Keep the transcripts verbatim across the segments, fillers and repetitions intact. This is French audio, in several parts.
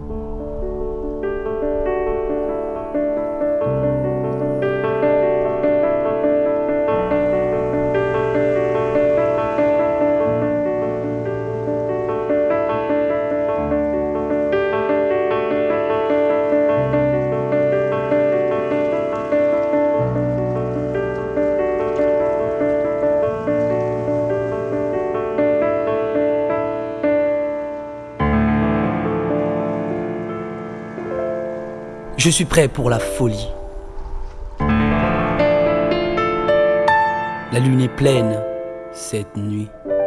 Je suis prêt pour la folie. La lune est pleine cette nuit.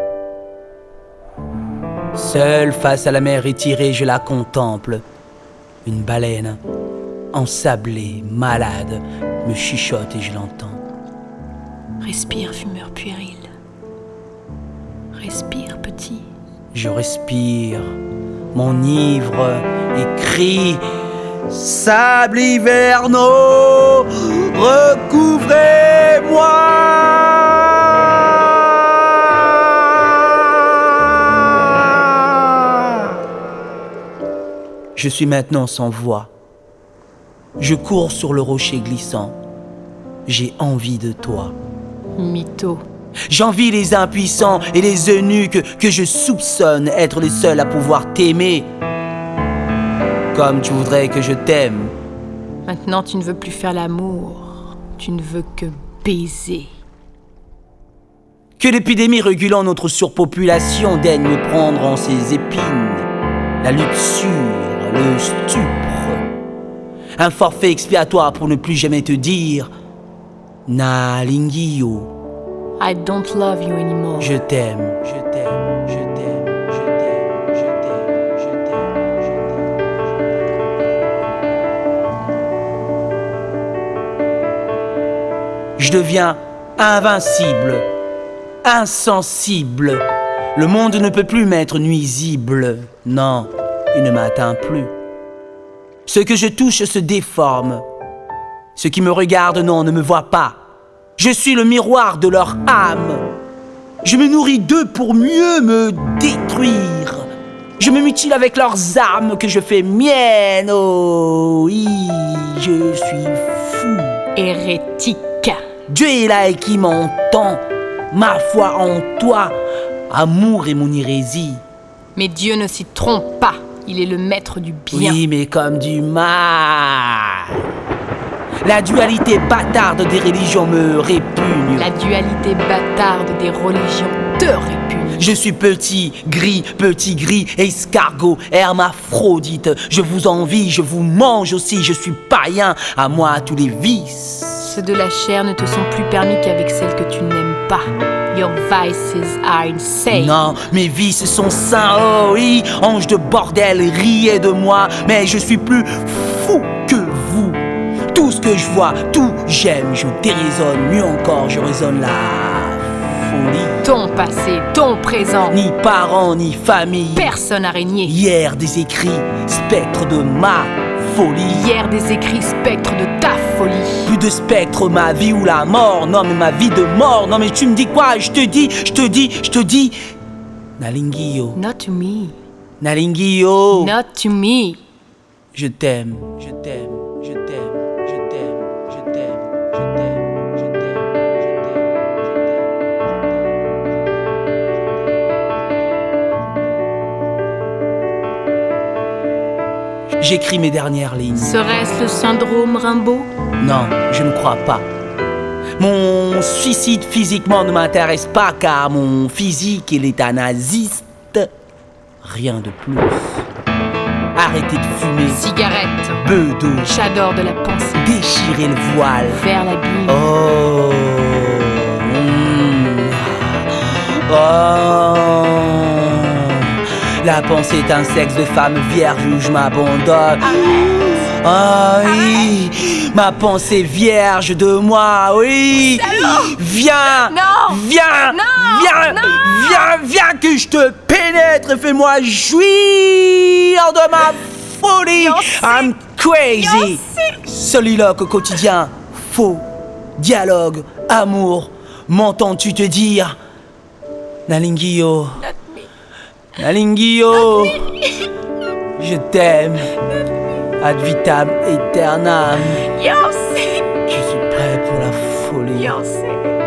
Seul face à la mer étirée, je la contemple. Une baleine, ensablée, malade, me chuchote et je l'entends. Respire, fumeur puéril. Respire, petit. Je respire, m'enivre et crie. Sable hivernaux, recouvrez-moi. Je suis maintenant sans voix. Je cours sur le rocher glissant. J'ai envie de toi. Mytho. J'envie les impuissants et les eunuques que je soupçonne être les seuls à pouvoir t'aimer. Comme tu voudrais que je t'aime. Maintenant, tu ne veux plus faire l'amour. Tu ne veux que baiser. Que l'épidémie régulant notre surpopulation daigne me prendre en ses épines. La luxure, le stupre. Un forfait expiatoire pour ne plus jamais te dire Nalingio. I don't love you anymore. Je t'aime, je t'aime, je t'aime, je t'aime, je t'aime, je t'aime, je t'aime. Je deviens invincible, insensible. Le monde ne peut plus m'être nuisible. Non, il ne m'atteint plus. Ce que je touche se déforme. Ceux qui me regardent, non, ne me voient pas. Je suis le miroir de leur âme. Je me nourris d'eux pour mieux me détruire. Je me mutile avec leurs armes que je fais miennes. Oh oui, je suis fou. Hérétique. Dieu est là et qui m'entend. Ma foi en toi, amour est mon hérésie. Mais Dieu ne s'y trompe pas. Il est le maître du bien. Oui, mais comme du mal. La dualité bâtarde des religions me répugne. La dualité bâtarde des religions te répugne. Je suis petit, gris, petit gris, escargot, hermaphrodite. Je vous envie, je vous mange aussi, je suis païen, à moi tous les vices. Ceux de la chair ne te sont plus permis qu'avec celles que tu n'aimes pas. Your vices are insane. Non, mes vices sont sains, oh oui. Ange de bordel, riez de moi, mais je suis plus fou que vous. Tout ce que je vois, tout j'aime, je déraisonne, mieux encore, je raisonne la folie. Ton passé, ton présent. Ni parents, ni famille. Personne n'a régné. Hier des écrits, spectre de ma folie. Hier des écrits, spectre de ta folie. Plus de spectre, ma vie ou la mort. Non mais ma vie de mort. Non mais tu me dis quoi? Je te dis, je te dis, je te dis. Nalingio. Not to me. Nalingio. Not to me. Je t'aime, je t'aime, je t'aime, je t'aime, je t'aime, je t'aime, je t'aime, je t'aime. J'écris mes dernières lignes. Serait-ce le syndrome Rimbaud? Non, je ne crois pas. Mon suicide physiquement ne m'intéresse pas car mon physique est l'état naziste. Rien de plus. Arrêtez de fumer. Cigarette. Bedeau. J'adore de la pensée. Déchirer le voile. Vers l'abîme. Oh. Mmh. Oh. La pensée est un sexe de femme vierge où je m'abandonne. Ah oui, ma pensée vierge de moi, oui. Viens, non, viens, non, viens, non. viens, viens que je te pénètre et fais-moi jouir de ma folie. I'm crazy. Soliloque au quotidien, faux, dialogue, amour. M'entends-tu te dire Nalingio, Nalingio, Je t'aime. Ad vitam aeternam. Yo, c'est... Je suis prêt pour la folie. Yo, c'est...